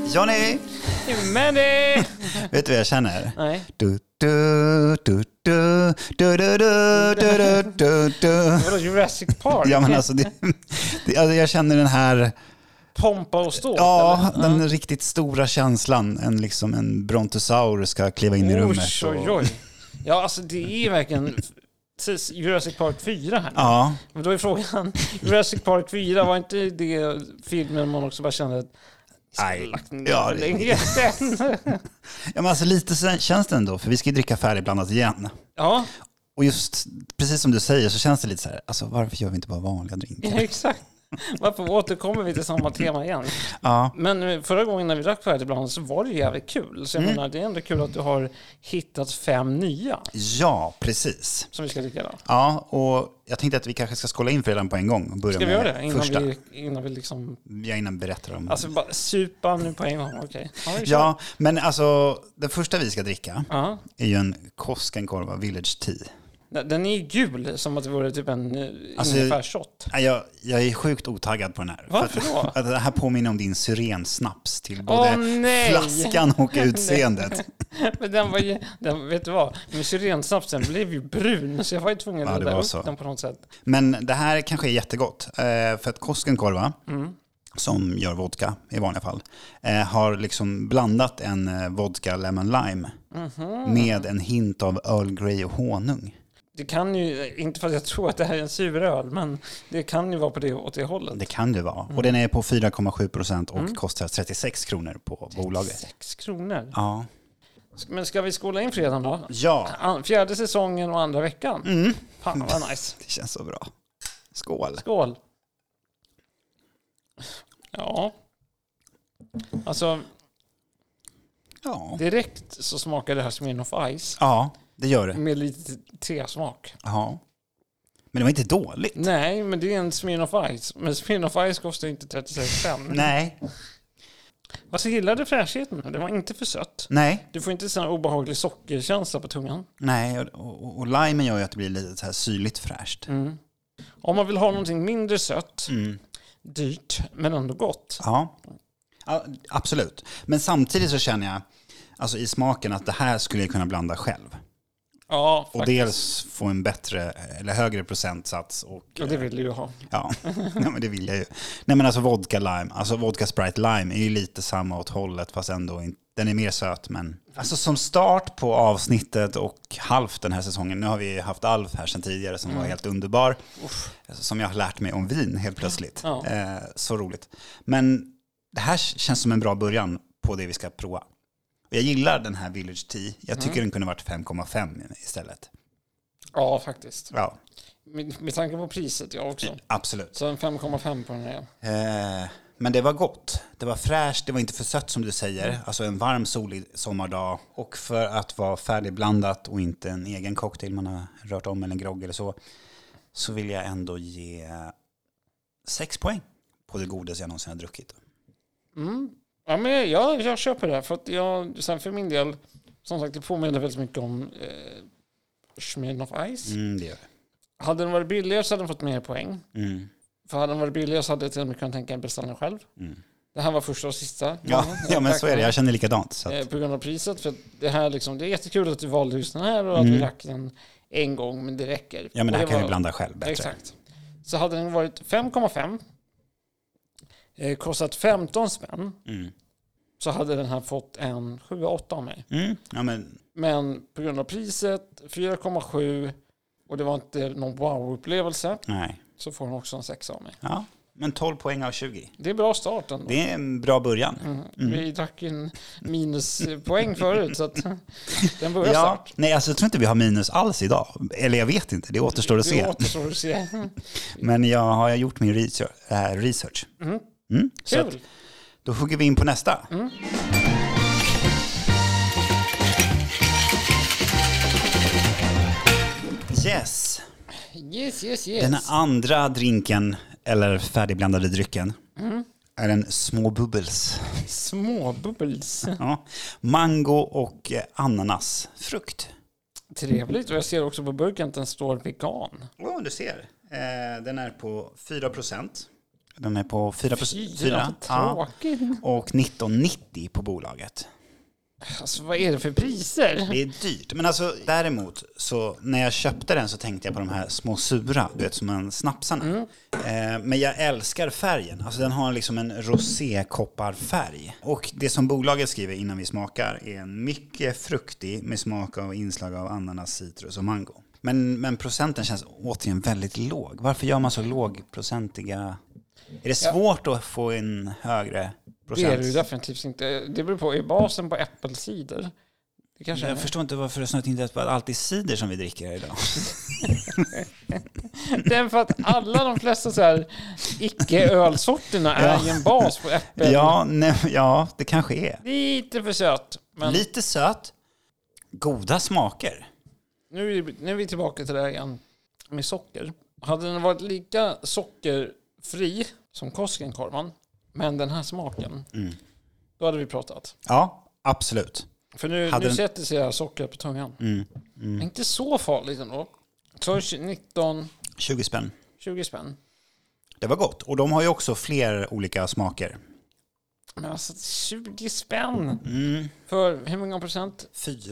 Johnny! Mandy! Vet du vad jag känner? Nej. Vadå, Jurassic Park? Ja, men alltså, jag känner den här... Pompa och stå? Ja, eller? Den riktigt stora känslan. En brontosaurus ska kliva in i rummet. Oj. Ja, alltså det är verkligen... Jurassic Park 4 här. Ja. Men då är frågan, Jurassic Park 4, var inte det filmen man också bara kände att ja, men alltså lite känns det ändå, för vi ska ju dricka färdigblandat igen. Ja. Och just, precis som du säger, så känns det lite så här, alltså varför gör vi inte bara vanliga drinkar? Ja, exakt. Varför återkommer vi till samma tema igen? Ja. Men förra gången när vi drack färdigblandat så var det jävligt kul. Så jag menar, det är ändå kul att du har hittat 5 nya. Ja, precis. Som vi ska dricka då. Ja, och jag tänkte att vi kanske ska skåla in för redan på en gång. Och börja ska vi göra det? Innan vi liksom... Ja, innan vi berättar om... Alltså bara supa nu på en gång, okej. Ja, men alltså den första vi ska dricka är ju en Koskenkorva Village Tea. Den är gul, som att det vore typ en ingefärsshot. Jag är sjugt otaggad på den här. Varför då? Att det här påminner om din syrensnaps till både flaskan och utseendet. Men den var ju, vet du vad? Men syrensnapsen blev ju brun, så jag var ju tvungen att rädda upp den på något sätt. Men det här kanske är jättegott. För att Koskenkorva, som gör vodka i vanliga fall, har liksom blandat en vodka lemon lime med en hint av Earl Grey och honung. Det kan ju, inte för att jag tror att det här är en suröl, men det kan ju vara på det åt det hållet. Det kan det vara. Och den är på 4,7% och kostar 36 kronor på bolaget. 36 kronor? Ja. Men ska vi skåla in fredagen då? Ja. 4:e säsongen och 2:a veckan. Fan vad nice. Det känns så bra. Skål. Skål. Ja. Alltså. Ja. Direkt så smakar det här Smirnoff Ice. Ja, det gör det. Med lite tesmak. Ja. Men det var inte dåligt. Nej, men det är en Smirnoff Ice. Men Smirnoff Ice kostar inte 36,5. Nej. Vad så gillade fräschheten? Det var inte för sött. Nej. Du får inte sån obehaglig sockerkänsla på tungan. Nej, och limen gör ju att det blir lite så här syrligt fräscht. Om man vill ha någonting mindre sött, dyrt, men ändå gott. Ja, absolut. Men samtidigt så känner jag alltså i smaken att det här skulle jag kunna blanda själv. Ja, faktiskt. Och dels få en bättre eller högre procentsats. Och det vill du ju ha. Ja, men det vill jag ju. Nej, men alltså vodka lime, alltså vodka Sprite lime är ju lite samma åt hållet, fast ändå inte. Den är mer söt, men alltså som start på avsnittet och halvt den här säsongen. Nu har vi haft Alf här sedan tidigare som var helt underbar. Som jag har lärt mig om vin helt plötsligt. Ja. Så roligt. Men det här känns som en bra början på det vi ska prova. Jag gillar den här Village Tea. Jag tycker den kunde varit 5,5 istället. Ja, faktiskt. Ja. Med tanke på priset, jag också. Absolut. Så en 5,5 på den här. Men det var gott. Det var fräscht. Det var inte för sött som du säger. Alltså en varm solig sommardag. Och för att vara färdigblandat och inte en egen cocktail man har rört om eller en grogg eller så vill jag ändå ge 6 poäng på det godaste jag någonsin har druckit. Ja, men jag köper det. För att sen för min del, som sagt, det påminner väldigt mycket om Smirnoff Ice. Det gör det. Hade den varit billigare så hade den fått mer poäng. För hade den varit billigare så hade jag till och med kunnat tänka en beställning själv. Det här var första och sista. Ja, men så är det. Jag känner likadant. Så att... På grund av priset. För det här liksom, det är jättekul att du valde just den här och att vi drack den en gång, men det räcker. Ja, men det här kan vi blanda själv bättre. Exakt. Så hade den varit 5,5, kostat 15 spänn, så hade den här fått en 7-8 av mig. Ja, men på grund av priset, 4,7, och det var inte någon wow-upplevelse. Nej. Så får den också en 6 av mig. Ja, men 12 poäng av 20. Det är bra start ändå. Det är en bra början. Vi drack en minuspoäng förut, så att den börjar start. Nej, alltså jag tror inte vi har minus alls idag. Eller jag vet inte, det återstår att se. Men jag har gjort min research. Så att, då hugger vi in på nästa. Yes. Den andra drinken, eller färdigblandade drycken, är en små bubbles. Små bubbles? Ja. Mango och ananasfrukt. Trevligt, och jag ser också på burken att den står vegan. Du ser. Den är på 4%. Den är på 4%. 4, tråkigt. Och 19,90 på bolaget. Alltså vad är det för priser? Det är dyrt. Men alltså däremot, så när jag köpte den så tänkte jag på de här små sura, du vet, som en snapsarna. Men jag älskar färgen. Alltså den har liksom en rosékopparfärg. Och det som bolaget skriver innan vi smakar är en mycket fruktig med smak av inslag av ananas, citrus och mango. Men procenten känns återigen väldigt låg. Varför gör man så lågprocentiga? Är det svårt att få en högre procent? Det är det ju definitivt inte. Det beror på, är basen på äppelcider? Det kanske jag förstår inte varför det snart inte är alltid cider som vi dricker här idag. Det är för att alla de flesta så här icke-ölsorterna är ju en bas på äppel. Ja, det kanske är. Lite för söt. Men lite söt. Goda smaker. Nu är vi tillbaka till det här igen med socker. Hade den varit lika sockerfri som Koskenkorvan, men den här smaken, då hade vi pratat. Ja, absolut. För nu sätter sig här socker på tungan. Det är inte så farligt ändå. Så 20 spänn. 20 spänn. Det var gott. Och de har ju också fler olika smaker. Men alltså 20 spänn. För hur många procent?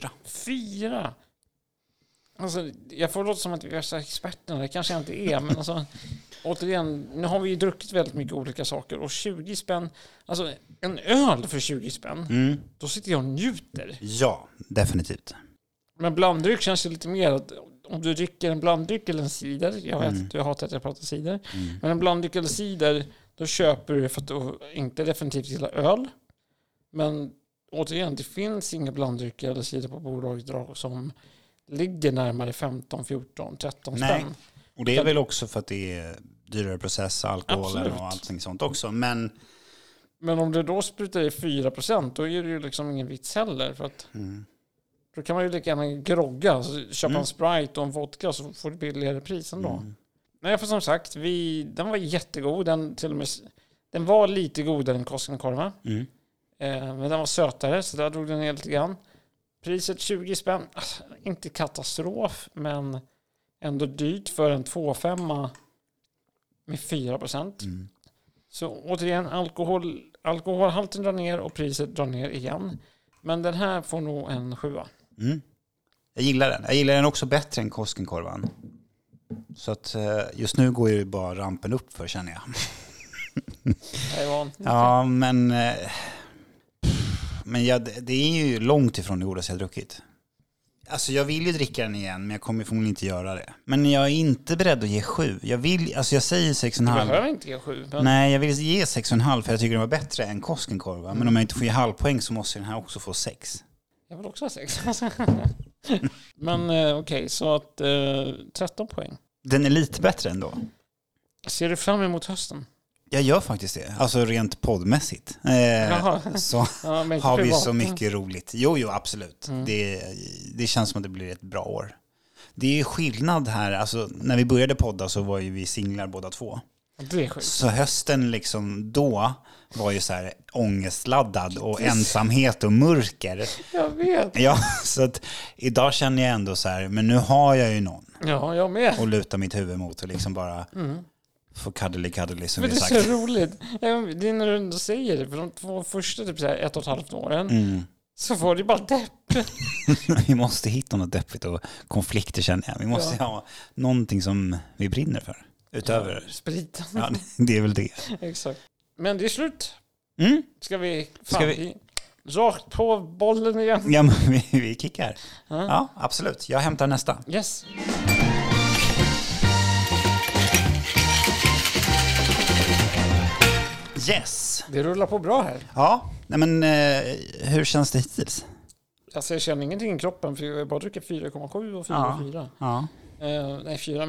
4. Alltså, jag får låta som att vi är experterna. Det kanske jag inte är. Men alltså, återigen, nu har vi ju druckit väldigt mycket olika saker. Och 20 spänn, alltså en öl för 20 spänn, då sitter jag och njuter. Ja, definitivt. Men blanddryck känns ju lite mer att om du dricker en blanddryck eller en cider, jag vet att jag hatar att jag pratar cider, men en blanddryck eller cider, då köper du för att du inte definitivt gillar öl. Men återigen, det finns inga blanddrycker eller cider på bolaget som ligger närmare 15, 14, 13 spänn. Nej. Och det är väl också för att det är dyrare process, alkoholen och allting sånt också. Men om du då sprutar i 4%, då är det ju liksom ingen vits heller. För att då kan man ju lika gärna grogga, alltså köpa en Sprite och en vodka, så får du billigare pris ändå. Nej, för som sagt, den var jättegod. Den var lite godare än Koskenkorva. Men den var sötare, så där drog den ner lite grann. Priset 20 spänn, alltså, inte katastrof, men ändå dyrt för en 2,5 med 4%. Så återigen, alkoholhalten drar ner och priset drar ner igen. Men den här får nog en 7. Jag gillar den. Jag gillar den också bättre än Koskenkorvan. Så att just nu går ju bara rampen upp för, känner jag. Ja, men det är ju långt ifrån det godaste jag druckit. Alltså jag vill ju dricka den igen, men jag kommer förmodligen inte göra det. Men jag är inte beredd att ge 7. Jag säger 6,5. Du behöver inte ge 7. Men... Nej, jag vill ge 6,5 för jag tycker den var bättre än Koskenkorva. Men om jag inte får ge halvpoäng så måste den här också få 6. Jag vill också ha 6. Men okej, så att 13 poäng. Den är lite bättre ändå. Ser du fram emot hösten? Jag gör faktiskt det. Alltså rent poddmässigt. Så har vi så mycket roligt. Jo, absolut. Det känns som att det blir ett bra år. Det är skillnad här. Alltså, när vi började podda så var ju vi singlar båda två. Det är sjukt. Så hösten liksom då var ju så här ångestladdad och ensamhet och mörker. Jag vet. Ja, så att idag känner jag ändå så här, men nu har jag ju någon. Ja, jag med. Och luta mitt huvud mot och liksom bara... För cuddly som vi sagt. Det är så roligt. Det är när du ändå säger det. För de 2 första typ 1,5 åren så får det bara depp. Vi måste hitta något deppigt och konflikter, känner jag. Vi måste ha någonting som vi brinner för. Utöver spriten. Ja, det är väl det. Exakt. Men det är slut. Ska vi rakt på bollen igen? Ja, men vi kickar. Ja, absolut. Jag hämtar nästa. Yes. Yes. Det rullar på bra här. Ja, men hur känns det hittills? Alltså jag känner ingenting i kroppen, för jag bara druckit 4,7 och 4,4. Ja. Nej, 4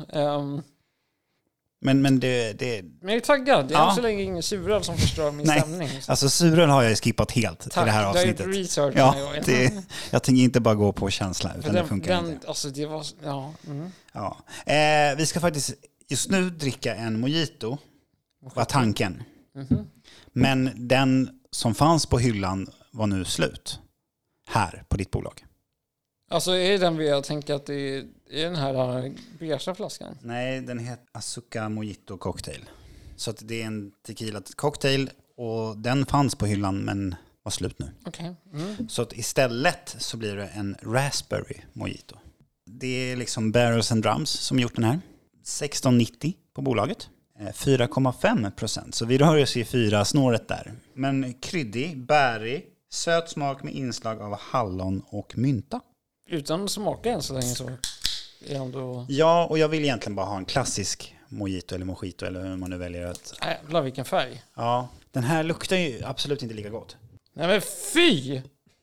men det... Men jag är taggad. Det är så länge ingen suröl som förstör min stämning. Så. Alltså suröl har jag skippat helt i det här avsnittet. Tack, research. Jag tänker inte bara gå på känsla, utan det funkar inte. Alltså det var... Ja. Vi ska faktiskt just nu dricka en mojito, var tanken. Men den som fanns på hyllan var nu slut. Här på ditt bolag. Alltså är det den jag tänker att det är den här beigea flaskan? Nej, den heter Azuca Mojito Cocktail. Så att det är en tequila cocktail och den fanns på hyllan men var slut nu. Okej. Så att istället så blir det en raspberry mojito. Det är liksom Barrels and Drums som gjort den här. 16,90 på bolaget. 4,5%. Så vi rör oss i 4-snåret där. Men kryddig, bärig, söt smak med inslag av hallon och mynta. Utan att smaka än så länge så är ändå... Ja, och jag vill egentligen bara ha en klassisk mojito eller hur man nu väljer att... Jävlar vilken färg. Ja, den här luktar ju absolut inte lika gott. Nej men fy!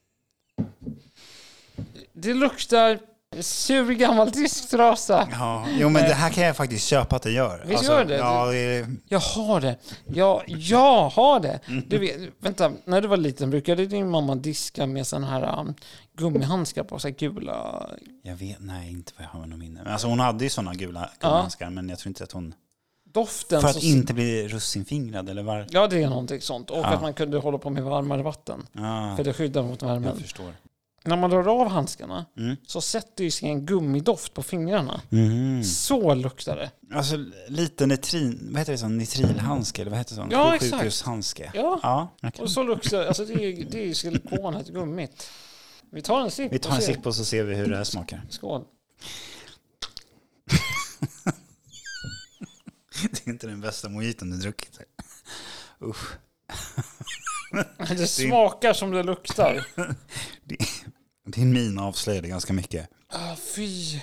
Det luktar sur gammal disktrasa. Ja, jo men det här kan jag faktiskt köpa att det gör. Visst gör det? Ja, Jag har det. Jag har det. Du vet, vänta, när du var liten brukade din mamma diska med sån här gummihandskar på sig gula... Jag vet, nej inte vad jag har någon minne. Alltså hon hade ju såna gula gummihandskar men jag tror inte att hon... Doften för att inte bli russinfingrad eller var? Ja, det är någonting sånt. Och att man kunde hålla på med varmare vatten. Ja. För det skyddar mot värmen. Jag förstår. När man drar av handskarna så sätter ju sig en gummidoft på fingrarna. Så luktar det. Alltså lite vad heter det, sån nitrilhandske eller vad heter det sån? Ja, exakt. Sjukhushandske. Ja. Okay. Och så luktar alltså det är silikonet, gummit. Vi tar en sipp. Vi tar en sipp och så ser vi hur det här smakar. Skål. Det är inte den bästa mojiton du druckit. Usch. Det smakar som det luktar. Din min avslöjade ganska mycket. Fy.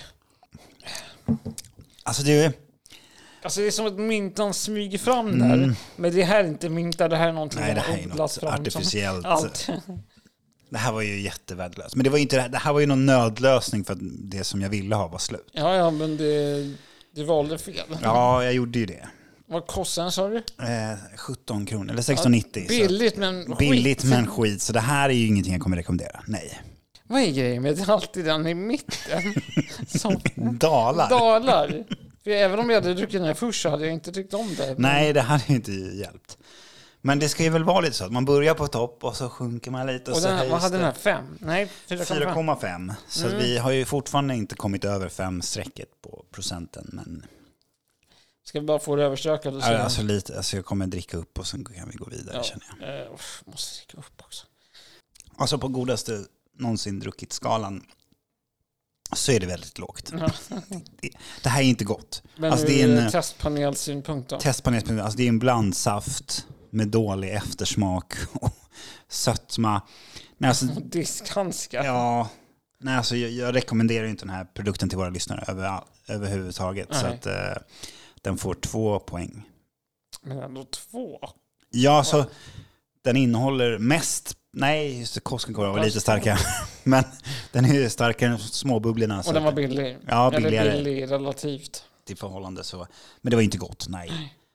Alltså det är som att myntan smyger fram där. Men det här är inte mynta, det här är någonting. Nej, det här är något fram artificiellt. Allt. Det här var ju jättevärdelöst. Men det var ju inte det här var ju någon nödlösning för att det som jag ville ha var slut. Ja, men det valde fel. Ja, jag gjorde ju det. Vad kostar den, sa du? 17 kronor, eller 16,90. Billigt men skit. Billigt men skit. Så det här är ju ingenting jag kommer rekommendera. Nej. Vad är grejen med det? Alltid den i mitten som dalar. För även om jag hade druckit den här först så hade jag inte tyckt om det. Nej, det hade inte hjälpt. Men det ska ju väl vara lite så att man börjar på topp och så sjunker man lite. Och så den, vad hade den här? 5? Nej, 4,5. Så vi har ju fortfarande inte kommit över 5-strecket på procenten. Men... Ska vi bara få det överstökat? Alltså lite, alltså jag kommer dricka upp och sen kan vi gå vidare, känner jag. Måste dricka upp också. Alltså på godaste någonsin druckit skalan så är det väldigt lågt. Ja. Det här är inte gott. Men alltså, det är en testpanelsynpunkt då? Alltså det är en blandsaft med dålig eftersmak och sötma. Nej, alltså, diskhandskar. Ja, nej, alltså jag rekommenderar inte den här produkten till våra lyssnare överhuvudtaget. Nej. Så att den får 2 poäng. Men ändå 2? Ja, så den innehåller mest... Nej, just det, Koskenkorva var lite starkare. Men den är ju starkare än småbubblorna. Och den var billig. Ja, billigare. Eller billig relativt. Till förhållande så. Men det var inte gott, nej.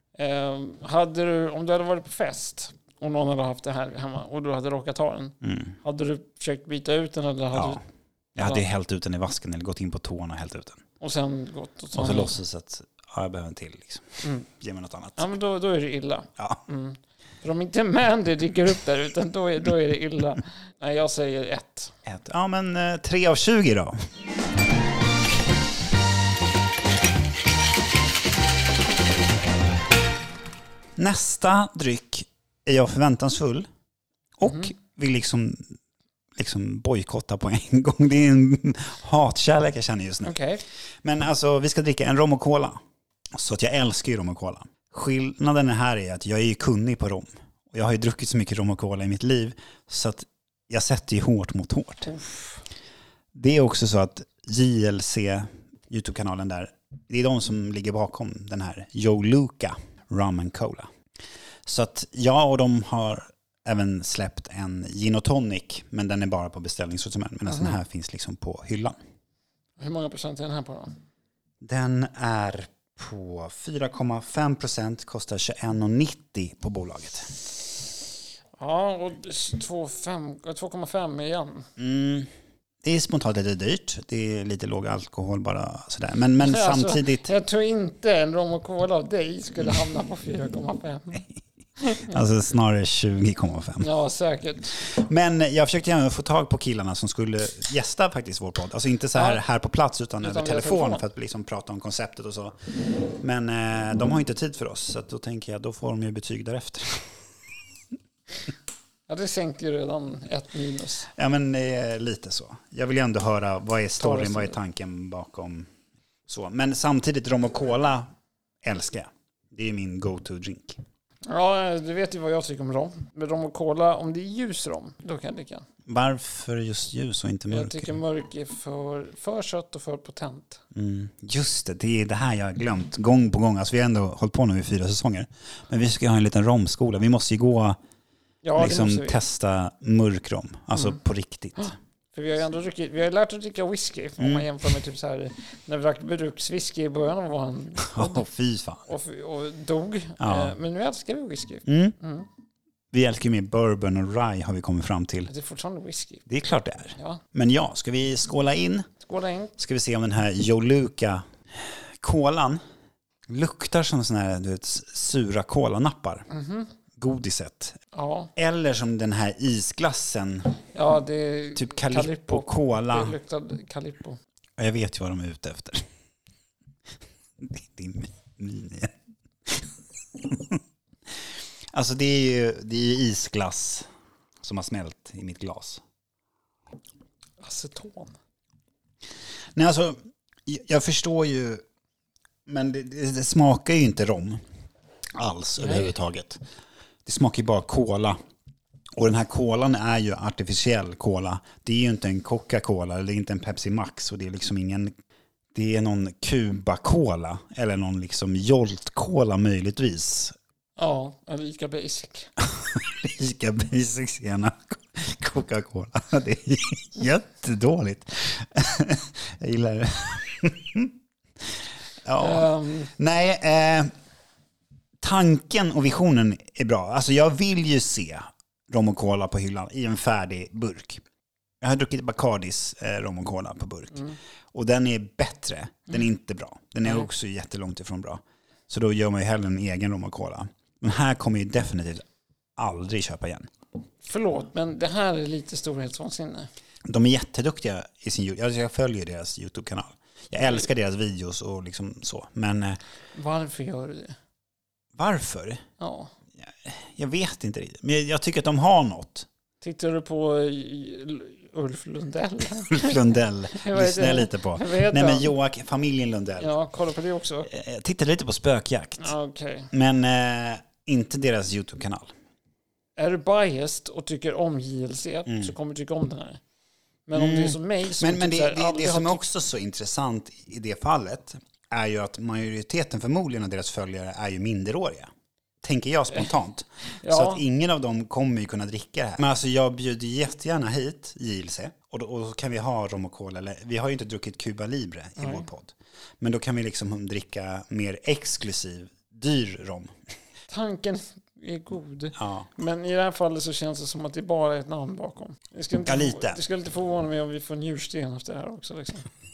Om du hade varit på fest och någon hade haft det här hemma och du hade råkat ta den, hade du försökt byta ut den? Eller hade du... Jag hade hällt ut den i vasken eller gått in på tårna och hällt ut den. Och sen gått och så låtsas att jag behöver en till. Liksom. Ge mig något annat. Ja, men då är det illa. Ja. För om inte Mandy dyker upp där, utan då är det illa. Nej, jag säger 1. Ja, men 3 av 20 då. Nästa dryck är jag förväntansfull och vill liksom bojkotta på en gång. Det är en hatkärlek jag känner just nu. Okay. Men alltså, vi ska dricka en rom och cola. Så att jag älskar ju rom och cola. Skillnaden här är att jag är ju kunnig på rom. Och jag har ju druckit så mycket rom och cola i mitt liv så att jag sätter ju hårt mot hårt. Det är också så att JLC, YouTube-kanalen där, det är de som ligger bakom den här Joe Luca Rum and Cola. Så att jag och de har även släppt en gin och tonic, men den är bara på beställningssortiment. Men den här finns liksom på hyllan. Hur många procent är den här på då? Den är på 4,5%, kostar 21,90 på bolaget. Ja, och 2,5 igen. Det är spontant lite dyrt. Det är lite låg alkohol bara sådär. Men alltså, samtidigt... Jag tror inte en rom och cola av dig skulle hamna på 4,5. Alltså snarare 20,5. Ja, säkert. Men jag försökte gärna få tag på killarna som skulle gästa faktiskt vår podd. Alltså inte så här på plats utan över telefon för att liksom prata om konceptet och så. Men de har inte tid för oss, så att då tänker jag då får de ju betyg därefter. Ja, det sänker ju redan 1-. Ja, men lite så. Jag vill ju ändå höra vad är storyn, vad är tanken bakom så. Men samtidigt rom och cola älskar jag. Det är min go-to-drink. Ja, du vet ju vad jag tycker om rom. Med rom och cola, om det är ljus rom, då kan jag dricka. Varför just ljus och inte mörk? Jag tycker mörk är för sött och för potent. Just det är det här jag har glömt gång på gång. Alltså vi har ändå hållit på nu i 4 säsonger. Men vi ska ha en liten romskola. Vi måste ju gå liksom testa mörk rom. Alltså på riktigt. För vi har ju ändå vi har lärt att dricka whisky. Om man jämför med typ så här, när vi drack brukswhisky i början av våran fy fan. Och dog. Ja. Men nu älskar vi whisky. Vi älskar med bourbon och rye har vi kommit fram till. Det är fortfarande whisky. Det är klart det är. Ja. Men ja, ska vi skåla in? Skåla in. Ska vi se om den här Joluka kolan luktar som sån här, du vet, sura kolanappar. Godiset. Ja. Eller som den här isglassen. Ja, det är typ Calippo Cola. Det luktar Calippo. Jag vet ju vad de är ute efter. Det är mini. Alltså det är ju isglass som har smält i mitt glas. Aceton. Nej, alltså jag förstår ju, men det smakar ju inte rom alls överhuvudtaget. Det smakar ju bara cola. Och den här kolan är ju artificiell cola. Det är ju inte en Coca-Cola eller inte en Pepsi Max. Och det är liksom ingen... Det är någon Cuba-cola eller någon liksom Jolt-cola möjligtvis. Ja, lika basic. Lika basic gärna Coca-Cola. Det är jättedåligt. Jag gillar det. Ja. Nej, tanken och visionen är bra. Alltså jag vill ju se rom och cola på hyllan i en färdig burk. Jag har druckit Bacardis rom och cola på burk. Och den är bättre. Den är inte bra. Den är också jättelångt ifrån bra. Så då gör man ju hellre en egen rom och cola. Men här kommer ju definitivt aldrig köpa igen. Förlåt, men det här är lite storhetsvansinne. De är jätteduktiga i sin YouTube. Jag följer deras YouTube-kanal. Jag älskar deras videos och liksom så. Men varför gör du det? Varför? Ja. Jag vet inte riktigt. Men jag tycker att de har något. Tittar du på Ulf Lundell? Ulf Lundell lyssnar jag lite på. Nej, men Joakim, familjen Lundell. Ja, kolla på det också. Jag tittade lite på Spökjakt. Okay. Men inte deras YouTube-kanal. Är du biased och tycker om JLC så kommer du tycka om den här. Men om det är som mig som men det som är också så intressant i det fallet är ju att majoriteten förmodligen av deras följare är ju minderåriga. Tänker jag spontant. Ja. Så att ingen av dem kommer ju kunna dricka det här. Men alltså jag bjuder jättegärna hit JLC. Och då kan vi ha rom och cola. Eller, vi har ju inte druckit Cuba Libre i vår podd. Men då kan vi liksom dricka mer exklusiv, dyr rom. Tanken är god. Ja. Men i det här fallet så känns det som att det bara är ett namn bakom. Det skulle inte förvåna mig om vi får njursten efter det här också. Liksom.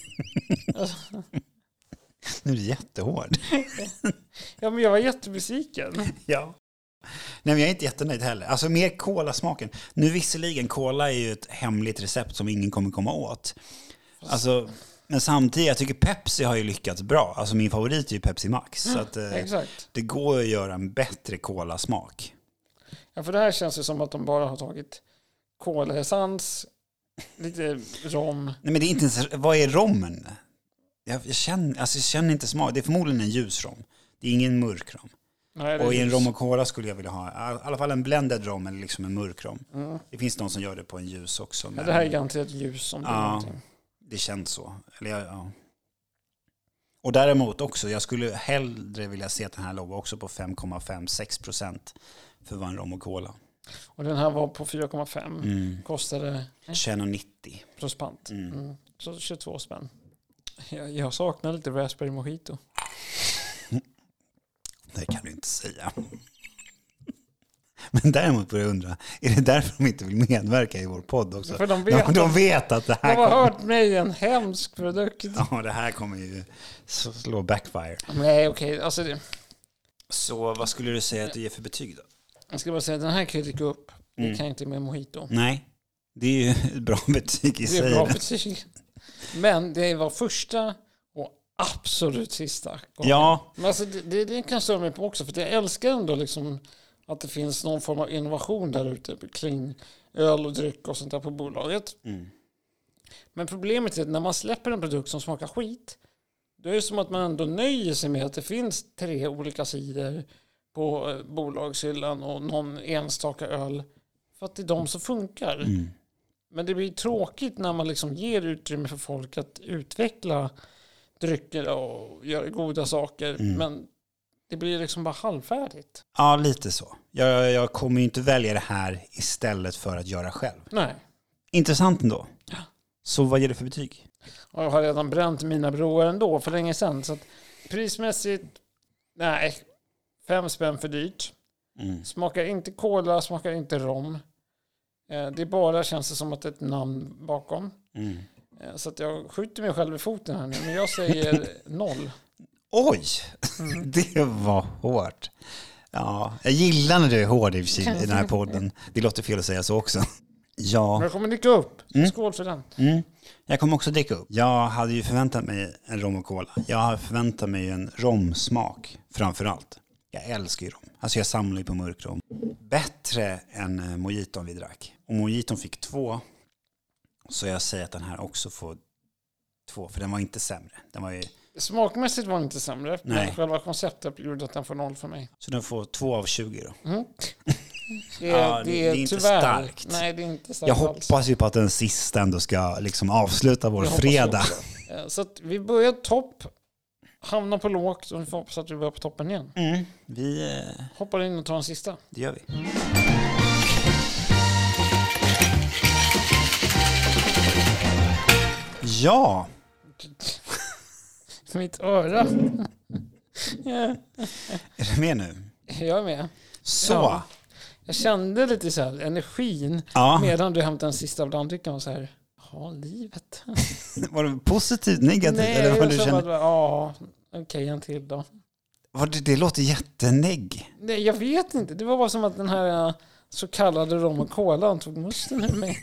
Nu är det jättehård. Ja, men jag var jättebesviken. Ja. Nej, men jag är inte jättenöjd heller. Alltså mer cola-smaken. Nu visserligen, cola är ju ett hemligt recept som ingen kommer komma åt. Alltså, men samtidigt, jag tycker Pepsi har ju lyckats bra. Alltså min favorit är ju Pepsi Max. Så att, exakt. Det går att göra en bättre cola-smak. Ja, för det här känns det som att de bara har tagit cola-essens, lite rom. Nej, men det är inte ens, vad är rommen? Jag känner inte smak. Det är förmodligen en ljusrom. Det är ingen mörk rom. Nej, och i en rom och cola skulle jag vilja ha i alla fall en blended rom eller liksom en mörk rom. Det finns någon som gör det på en ljus också. Men, det här är garanterat ljus om det är någonting. Det känns så. Eller ja. Och däremot också, jag skulle hellre vilja se att den här låg också på 5,56% för vad en rom och cola. Och den här var på 4,5. Kostade 21,90 plus pant. Så 22 spänn. Jag saknar lite raspberry mojito. Det kan du inte säga. Men däremot börjar jag undra, är det därför de inte vill medverka i vår podd också? För de vet att det här de har hört mig en hemsk produkt. Ja, det här kommer ju slå backfire. Nej, okej. Alltså Så vad skulle du säga att du ger för betyg då? Jag ska bara säga att den här kan jag dricka upp. Det kan jag inte med mojito. Nej, det är ju ett bra betyg i sig. Det är bra betyg. Men det var första och absolut sista gången. Ja. Men alltså, det kan jag störa mig på också. För jag älskar ändå liksom att det finns någon form av innovation där ute kring öl och dryck och sånt där på bolaget. Men problemet är att när man släpper en produkt som smakar skit, då är det som att man ändå nöjer sig med att det finns 3 olika sidor på bolagshyllan och någon enstaka öl. För att det är de som funkar. Men det blir tråkigt när man liksom ger utrymme för folk att utveckla drycker och göra goda saker. Men det blir liksom bara halvfärdigt. Ja, lite så. Jag kommer ju inte välja det här istället för att göra själv. Nej. Intressant ändå. Ja. Så vad ger det för betyg? Och jag har redan bränt mina broar ändå för länge sedan. Så att prismässigt, nej. 5 spänn för dyrt. Smakar inte cola, smakar inte rom. Det bara känns det som att det är ett namn bakom. Så att jag skjuter mig själv i foten här nu. Men jag säger 0. Oj, det var hårt. Ja, jag gillar när du är hård i den här podden. Det låter fel att säga så också. Ja. Men jag kommer dricka upp. Skål för den. Jag kommer också dricka upp. Jag hade ju förväntat mig en rom och cola. Jag har förväntat mig en romsmak framför allt. Jag älskar ju rom. Alltså jag samlar ju på mörk rom. Bättre än mojiton vi drack. Och mojiton fick 2. Så jag säger att den här också får 2. För den var inte sämre. Den var ju... Smakmässigt var den inte sämre. Nej. Men själva konceptet gjorde att den får 0 för mig. Så den får 2 av 20 då. Det är inte tyvärr starkt. Nej, det är inte starkt. Jag hoppas ju på att den sista ändå ska liksom avsluta vår Jag hoppas fredag. också. Så att vi börjar topp, hamnar på lågt och vi får hoppas att vi börjar på toppen igen. Vi Hoppar in och tar en sista. det gör vi. Ja, Mitt öra. Ja, är du med nu? jag är med. Så. Ja. Jag kände lite så här energin Ja. medan du hämtade den sista blanddrycken och så här, ja, livet. Var det positivt, negativt? Nej, eller vad jag du sa känner? bara, ja, okej, en till då. Det låter jättenegg. Nej, jag vet inte. Det var bara som att den här så kallade rom och kolan tog musten ur mig.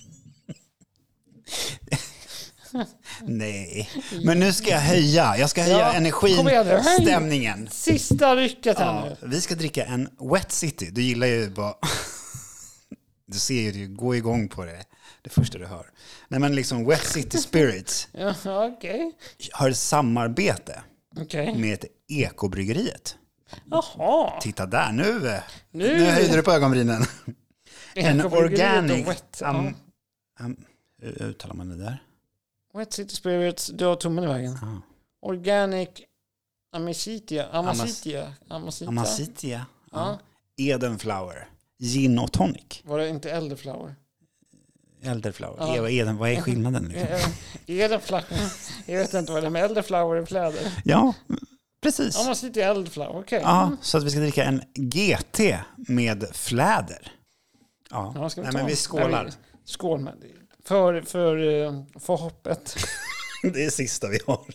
Nej, men nu ska jag höja. Jag ska höja Ja, energin, kom igen nu, höj. stämningen. Sista rycket här Ja, nu. vi ska dricka en Wet City. Du gillar ju bara... Du ser ju, du går igång på det första du hör. Nej, men liksom Wet City Spirits Ja, okej. har ett samarbete Okej. med Ekobryggeriet. Jaha. Titta där, nu Nu höjde du på ögonbrynen. En organic... Wet, ja. Hur uttalar man det där? Wet City Spirits, du har tummen i vägen. Ah. Organic Amasitia. Amasitia. Ja. Edenflower. Gin och tonic. Var det inte Elderflower? Elderflower. Ja. Eden, vad är skillnaden? Liksom? Elderflower. Jag vet inte vad det är med Elderflower i fläder. Ja, precis. Amasitia Elderflower, okej. Ja, så att vi ska dricka en GT med fläder. Ja, Ja, ska vi nej, ta men vi en? skålar. Nej, skål med det. För hoppet. Det är sista vi har.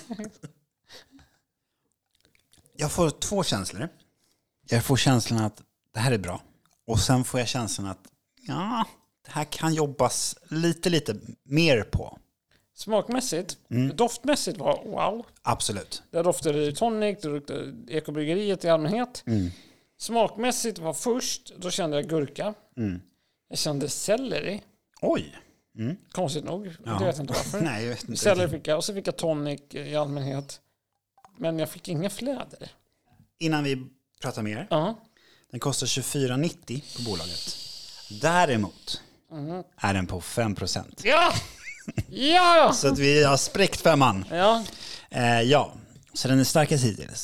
Jag får 2 känslor. Jag får känslan att det här är bra. Och sen får jag känslan att ja, det här kan jobbas lite mer på. Smakmässigt, doftmässigt var wow. Absolut. Det doftade tonic, det doftade ekobryggeriet i allmänhet. Smakmässigt var först, då kände jag gurka. Jag kände selleri. Oj. Konstigt nog. Ja. Det vet jag inte varför. Nej, jag vet inte. Selleri fick jag. Och så fick jag tonic i allmänhet. Men jag fick inga fläder. Innan vi pratar mer. Ja. Den kostar 24,90 på bolaget. Däremot är den på 5%. Ja! Ja! Så att vi har spräckt 5:an. Ja. Ja, så den är starkast hittills.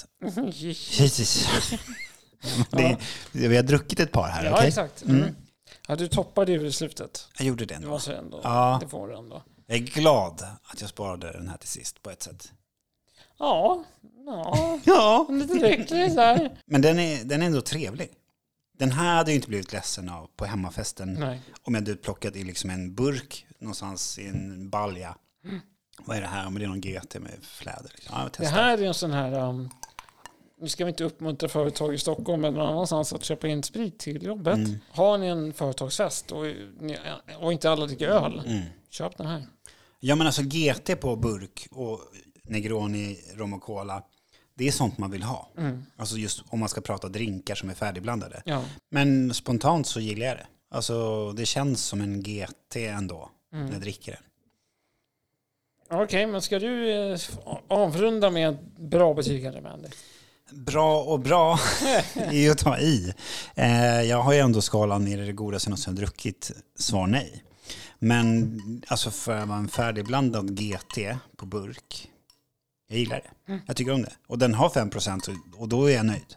Vi har druckit ett par här, Ja, okej? exakt. Ja, du toppade ju i slutet. Jag gjorde det Det ändå. var så ändå. Ja. Det får du ändå. Jag är glad att jag sparade den här till sist på ett sätt. Ja. Ja. Lite lycklig så här. Men den är ändå trevlig. Den här hade ju inte blivit ledsen av på hemmafesten. Nej. Om jag hade plockat i liksom en burk någonstans i en balja. Vad är det här? Men det är någon GT med fläder. Liksom. Ja, jag Det testar. här är en sån här nu ska vi inte uppmuntra företag i Stockholm eller någon annanstans att köpa in sprit till jobbet. Har ni en företagsfest och inte alla dricker öl, köp den här. Ja, men alltså GT på burk och Negroni, rom och cola, det är sånt man vill ha. Alltså just om man ska prata drinkar som är färdigblandade. Ja. Men spontant så gillar jag det. Alltså det känns som en GT ändå när jag dricker den. Okej, men ska du avrunda med ett bra betyg här, Mandy? Bra och bra är ju att ta i. Jag har ju ändå skalan ner i det godaste något som jag druckit. Svar nej. Men alltså för en färdigblandad GT på burk, jag gillar det. Jag tycker om det. Och den har 5% och då är jag nöjd.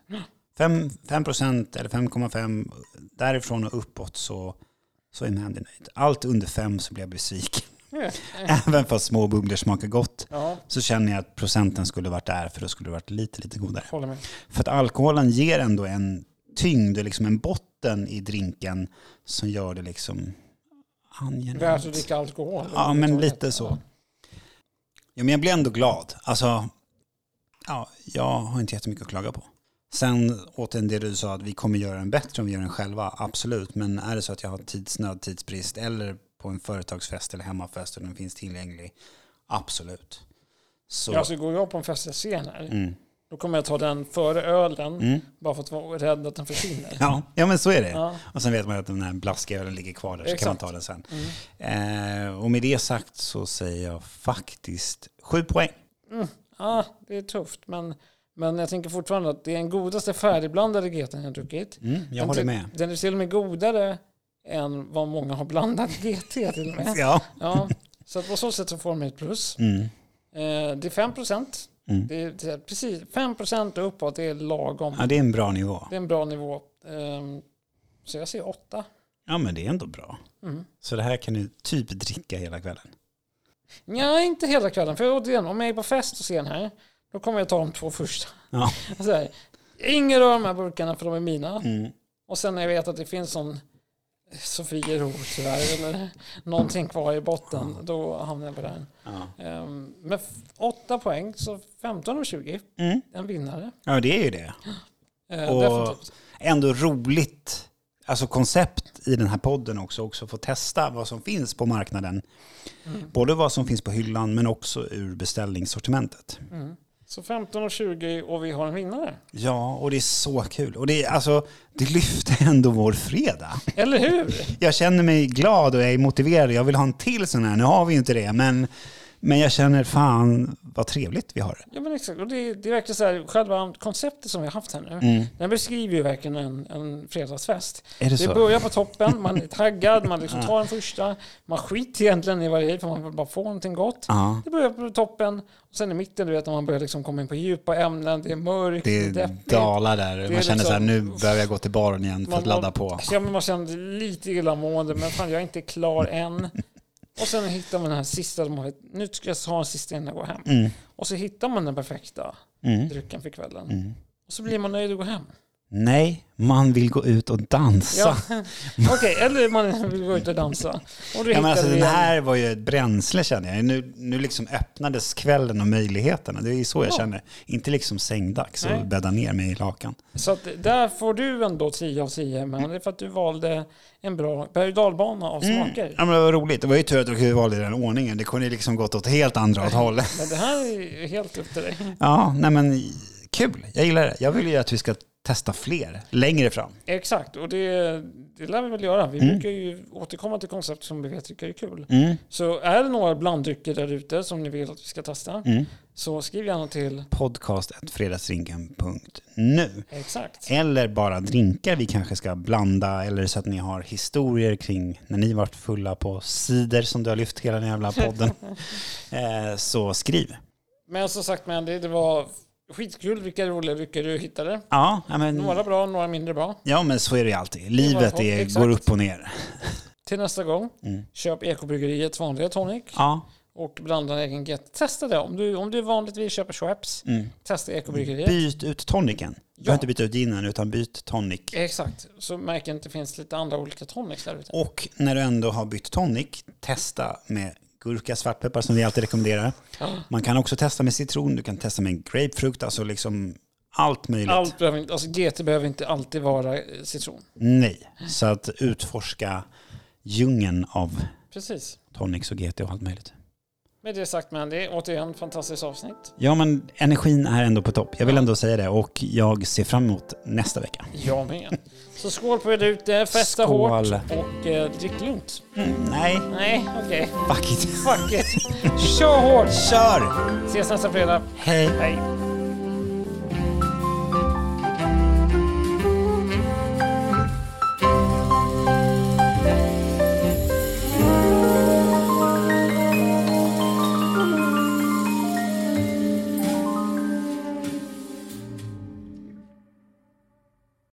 5% eller 5,5 därifrån och uppåt så är Mandy nöjd. Allt under 5 så blir jag besviken. Även fast små bubblor smakar gott så känner jag att procenten skulle varit där, för då skulle det varit lite godare. Håller med. För att alkoholen ger ändå en tyngd, liksom en botten i drinken som gör det liksom angenämt. Värt att dricka alkohol. Ja, men lite så. Ja, men jag blir ändå glad. Alltså, ja, jag har inte jättemycket att klaga på. Sen återigen det du sa, att vi kommer göra den bättre om vi gör den själva, absolut. Men är det så att jag har tidsnöd, tidsbrist eller på en företagsfest eller hemmafest och den finns tillgänglig, absolut. Så. Ja, så går jag på en festscen här. Då kommer jag ta den före ölen bara för att vara rädd att den försvinner. Ja, men så är det. Ja. Och sen vet man att den här blaskiga ligger kvar där, så kan man ta den sen. Och med det sagt så säger jag faktiskt 7 poäng. Ja, det är tufft. Men jag tänker fortfarande att det är den godaste färdigblandade GT jag har druckit. Jag håller med. Den är till och med godare än vad många har blandat GT till och med. Ja, så att på så sätt så får de ett plus. Det är 5%. Det är precis 5% och uppåt, det är lagom. Ja, det är en bra nivå. Det är en bra nivå. Så jag säger 8. Ja, men det är ändå bra. Så det här kan du typ dricka hela kvällen? Nej, inte hela kvällen. För återigen, om jag är på fest och ser den här, då kommer jag ta de 2 första. Ja. Alltså, ingen rör de här burkarna för de är mina. Och sen när jag vet att det finns sån Sofiero tyvärr eller någonting kvar i botten, då hamnar jag på den. Med 8 poäng så 15 och 20 en vinnare. Ja, det är ju det. Och definitivt. Ändå roligt, alltså koncept i den här podden också få testa vad som finns på marknaden. Både vad som finns på hyllan men också ur beställningssortimentet. Så 15 och 20 och vi har en vinnare. Ja, och det är så kul. Och det lyfter ändå vår fredag. Eller hur? Jag känner mig glad och jag är motiverad. Jag vill ha en till sån här. Nu har vi ju inte det, men jag känner fan vad trevligt vi har det. Ja, men exakt. Och det är verkligen så här, själva konceptet som vi har haft här nu. Den beskriver ju verkligen en fredagsfest. Är det så? Börjar på toppen, man är taggad, man liksom tar den första. Man skiter egentligen i vad det är, för man vill bara få någonting gott. Det börjar på toppen. Och sen i mitten, du vet, när man börjar liksom komma in på djupa ämnen. Det är mörkt, det är dalar där. Man känner liksom, så här, nu behöver jag gå till baren igen för att ladda på. Ja, men man känner lite illamående, men fan, jag är inte klar än. Och sen hittar man den här sista, nu ska jag ha en sista innan jag går hem. Och så hittar man den perfekta drycken för kvällen. Och så blir man nöjd och går hem. Nej, man vill gå ut och dansa. Ja. Okej, eller man vill gå ut och dansa. Och men alltså, den här var ju ett bränsle, känner jag. Nu liksom öppnades kvällen och möjligheterna. Det är så jag känner. Inte liksom sängdags och bädda ner mig i lakan. Så att där får du ändå 10 av 10. Men det är för att du valde en bra berg- och dalbana av smaker. Ja, men det var roligt. Det var ju tur att du valde den ordningen. Det kunde liksom gått åt helt andra håll. Men det här är helt upp till dig. Ja, nej men kul. Jag gillar det. Jag vill ju att vi ska testa fler längre fram. Exakt, och det lär vi väl göra. Vi brukar ju återkomma till koncept som vi vet tycker är kul. Så är det några blanddrycker där ute som ni vill att vi ska testa, så skriv gärna till podcast@fredagsdrinken.nu. Exakt. Eller bara drinkar vi kanske ska blanda, eller så att ni har historier kring när ni varit fulla på cider som du har lyft hela den jävla podden. Så skriv. Men som sagt, det var skitkul. Vilka roliga drycker du hittade. Ja, men några bra, några mindre bra. Ja, men så är det alltid. Livet går upp och ner. Till nästa gång, köp Ekobryggeriets vanliga tonic. Ja. Och blanda en egen get. Testa det. Om du vanligtvis köper Schweppes, testa Ekobryggeriet. Byt ut tonicen. Du behöver inte byta ut ginen, utan byt tonic. Exakt. Så märker att det finns lite andra olika tonics där ute. Och när du ändå har bytt tonic, testa med gurka, svartpeppar som vi alltid rekommenderar. Man kan också testa med citron, du kan testa med grapefrukt, alltså liksom allt möjligt. Allt behöver inte, alltså GT behöver inte alltid vara citron. Nej, så att utforska djungeln av Precis. tonics och GT och allt möjligt. Med det sagt, men det är återigen ett fantastiskt avsnitt. Ja, men energin är ändå på topp. Jag vill ändå säga det, och jag ser fram emot nästa vecka. Jag med. Så skål på er där ute, festa Skål. hårt och drick lugnt. Nej, Okej. fuck it. Fuck it. Kör hårt. Kör! Ses nästa fredag. Hej. Hej.